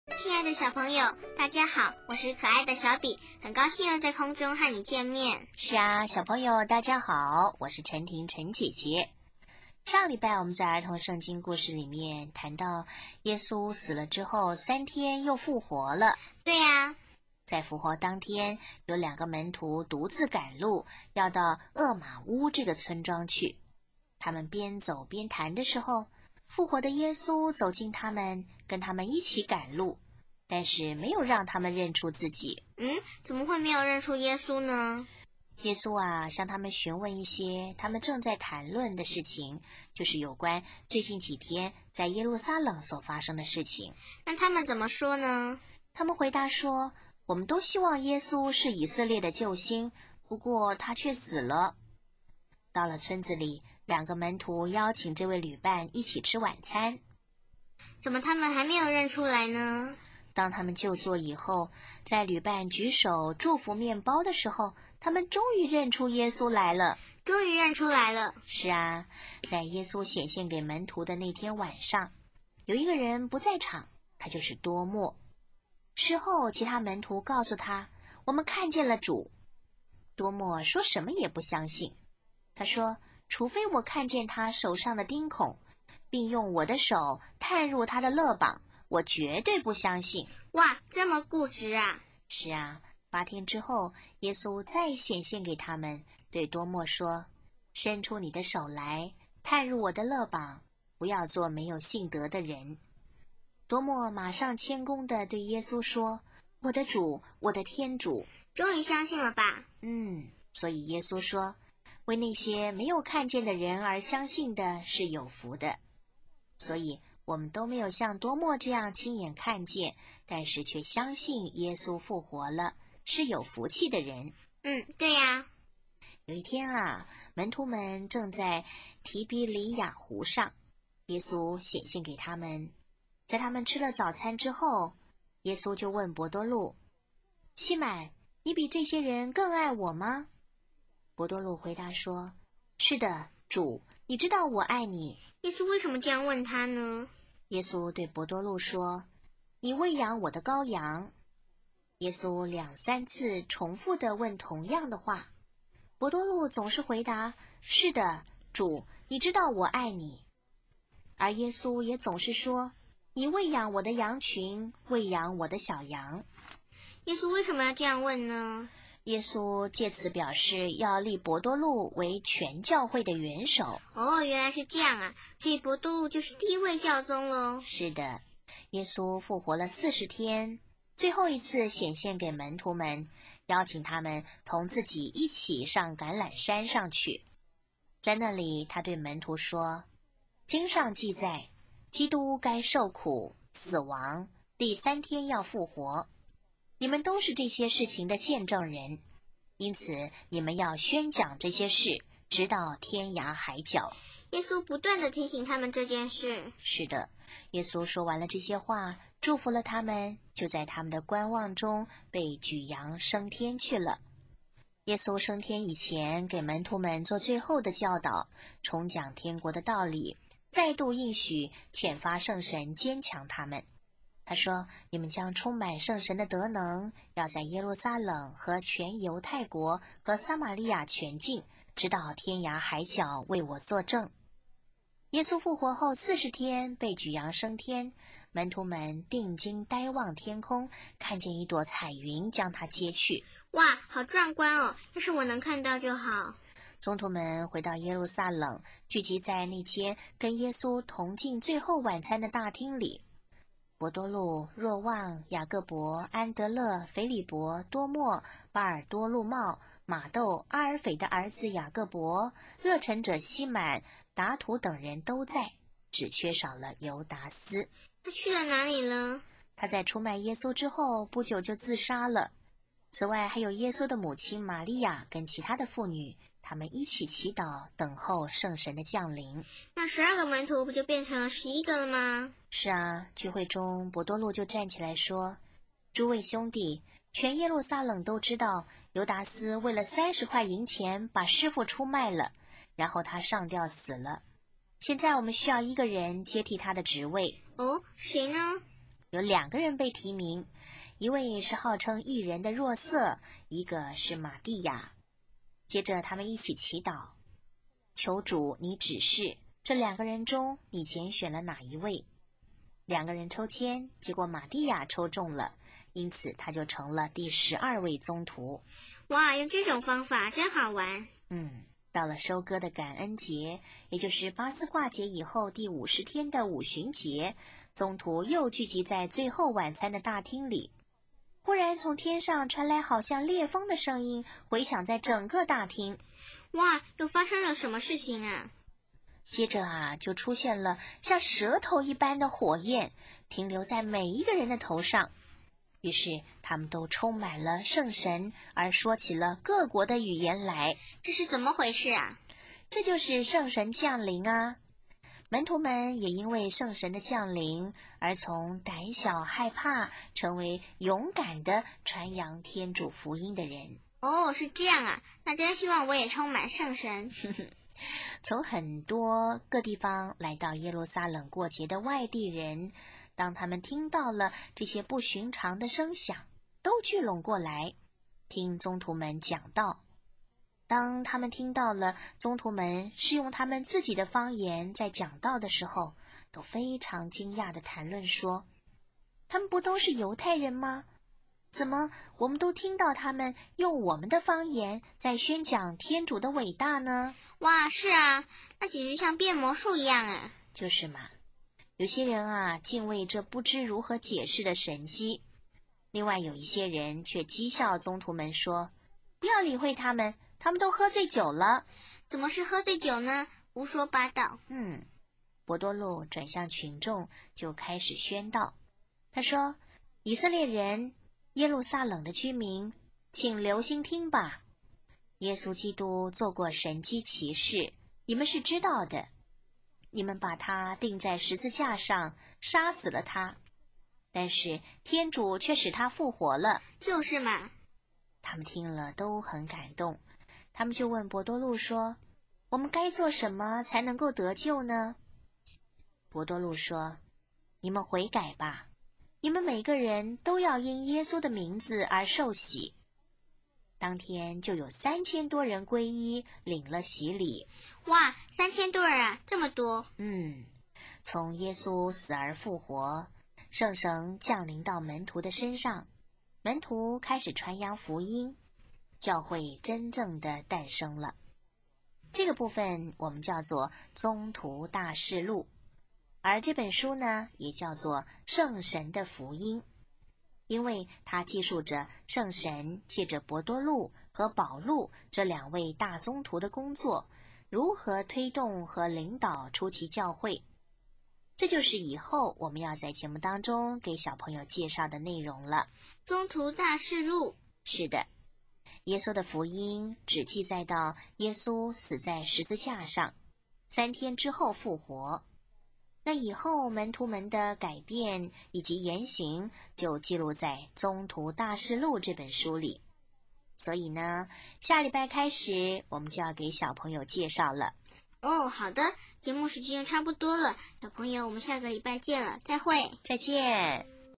亲爱的小朋友，大家好，我是可爱的小比，很高兴又在空中和你见面。 是啊，小朋友大家好，我是陈婷陈姐姐。上礼拜我们在儿童圣经故事里面谈到耶稣死了之后3天又复活了。 对呀， 在复活当天，有2个门徒独自赶路，要到厄玛乌这个村庄去。他们边走边谈的时候，复活的耶稣走近他们，跟他们一起赶路，但是没有让他们认出自己。 怎么会没有认出耶稣呢？ 耶稣向他们询问一些他们正在谈论的事情，就是有关最近几天在耶路撒冷所发生的事情。 那他们怎么说呢？ 他们回答说，我们都希望耶稣是以色列的救星，不过他却死了。到了村子里，2个门徒邀请这位旅伴一起吃晚餐。 怎么他们还没有认出来呢？ 当他们就座以后，在旅伴举手祝福面包的时候，他们终于认出耶稣来了。 终于认出来了。 是啊，在耶稣显现给门徒的那天晚上，有一个人不在场，他就是多默。事后其他门徒告诉他，我们看见了主。多默说什么也不相信，他说，除非我看见他手上的钉孔，并用我的手探入他的肋膀，我绝对不相信。 哇，这么固执啊！ 是啊，8天之后，耶稣再显现给他们，对多默说，伸出你的手来，探入我的肋膀，不要做没有信德的人。多默马上谦恭地对耶稣说，我的主，我的天主。 终于相信了吧？ 所以耶稣说，为那些没有看见的人而相信的是有福的。所以我们都没有像多默这样亲眼看见，但是却相信耶稣复活了，是有福气的人。 对呀。 有一天门徒们正在提比里亚湖上，耶稣显现给他们。在他们吃了早餐之后，耶稣就问伯多禄，西满，你比这些人更爱我吗？伯多禄回答说，是的，主，你知道我爱你。 耶稣为什么这样问他呢？ 耶稣对伯多禄说，你喂养我的羔羊。耶稣2、3次重复地问同样的话，伯多禄总是回答，是的，主，你知道我爱你。而耶稣也总是说，你喂养我的羊群，喂养我的小羊。 耶稣为什么要这样问呢？ 耶稣借此表示要立伯多禄为全教会的元首。 原来是这样啊，所以伯多禄就是第一位教宗咯。 是的，耶稣复活了40天，最后一次显现给门徒们，邀请他们同自己一起上橄榄山上去。在那里，他对门徒说，经上记载，基督该受苦、死亡，第3天要复活。你们都是这些事情的见证人，因此你们要宣讲这些事，直到天涯海角。 耶稣不断地提醒他们这件事。 是的，耶稣说完了这些话，祝福了他们，就在他们的观望中被举扬升天去了。耶稣升天以前，给门徒们做最后的教导，重讲天国的道理，再度应许遣发圣神坚强他们。他说，你们将充满圣神的德能，要在耶路撒冷和全犹太国和撒玛利亚全境，直到天涯海角，为我作证。耶稣复活后40天被举扬升天，门徒们定睛呆望天空，看见一朵彩云将他接去。 哇，好壮观哦！要是我能看到就好。 宗徒们回到耶路撒冷，聚集在那间跟耶稣同进最后晚餐的大厅里。伯多禄、若望、雅各伯、安德勒、腓利伯、多默、巴尔多禄茂、马窦、阿尔斐的儿子雅各伯、热忱者西满、达图等人都在，只缺少了犹达斯。 他去了哪里了？ 他在出卖耶稣之后不久就自杀了。此外还有耶稣的母亲玛利亚跟其他的妇女，他们一起祈祷，等候圣神的降临。 那12个门徒不就变成了11个了吗？ 是啊，聚会中伯多禄就站起来说，诸位兄弟，全耶路撒冷都知道，犹达斯为了30块银钱把师傅出卖了，然后他上吊死了。现在我们需要一个人接替他的职位。 谁呢？ 有2个人被提名，一位是号称义人的若瑟，一个是玛蒂亚。接着他们一起祈祷，求主你指示这2个人中你拣选了哪一位。2个人抽签，结果玛蒂亚抽中了，因此他就成了第12位宗徒。 哇，用这种方法真好玩。 到了收割的感恩节，也就是巴斯挂节以后第50天的五旬节，宗徒又聚集在最后晚餐的大厅里。忽然从天上传来好像烈风的声音，回响在整个大厅。 哇，又发生了什么事情啊？ 接着就出现了像舌头一般的火焰，停留在每一个人的头上。于是他们都充满了圣神，而说起了各国的语言来。 这是怎么回事啊？ 这就是圣神降临啊！门徒们也因为圣神的降临，而从胆小害怕，成为勇敢的传扬天主福音的人。 哦，是这样啊，那真希望我也充满圣神。 从很多各地方来到耶路撒冷过节的外地人，当他们听到了这些不寻常的声响，都聚拢过来听宗徒们讲道。当他们听到了宗徒们是用他们自己的方言在讲道的时候，都非常惊讶地谈论说，他们不都是犹太人吗？怎么我们都听到他们用我们的方言在宣讲天主的伟大呢？ 哇，是啊，那简直像变魔术一样啊。 就是嘛，有些人敬畏这不知如何解释的神迹，另外有一些人却讥笑宗徒们说，不要理会他们，他们都喝醉酒了。 怎么是喝醉酒呢？胡说八道。 伯多禄转向群众，就开始宣道。他说，以色列人，耶路撒冷的居民，请留心听吧。耶稣基督做过神迹奇事，你们是知道的。你们把他钉在十字架上，杀死了他，但是天主却使他复活了。 就是嘛。 他们听了都很感动，他们就问伯多禄说，我们该做什么才能够得救呢？伯多禄说，你们悔改吧，你们每个人都要因耶稣的名字而受洗。当天就有3000多人皈依，领了洗礼。 哇，3000多人啊，这么多。 从耶稣死而复活，圣神降临到门徒的身上，门徒开始传扬福音，教会真正的诞生了。这个部分我们叫做宗徒大事录，而这本书呢，也叫做圣神的福音，因为它记述着圣神借着伯多禄和保禄这2位大宗徒的工作，如何推动和领导初期教会。这就是以后我们要在节目当中给小朋友介绍的内容了。 宗徒大事录。 是的，耶稣的福音只记载到耶稣死在十字架上，3天之后复活。那以后门徒们的改变以及言行就记录在《宗徒大事录》这本书里。所以呢，下礼拜开始我们就要给小朋友介绍了。 哦，好的，节目时间差不多了，小朋友，我们下个礼拜见了，再会。 再见。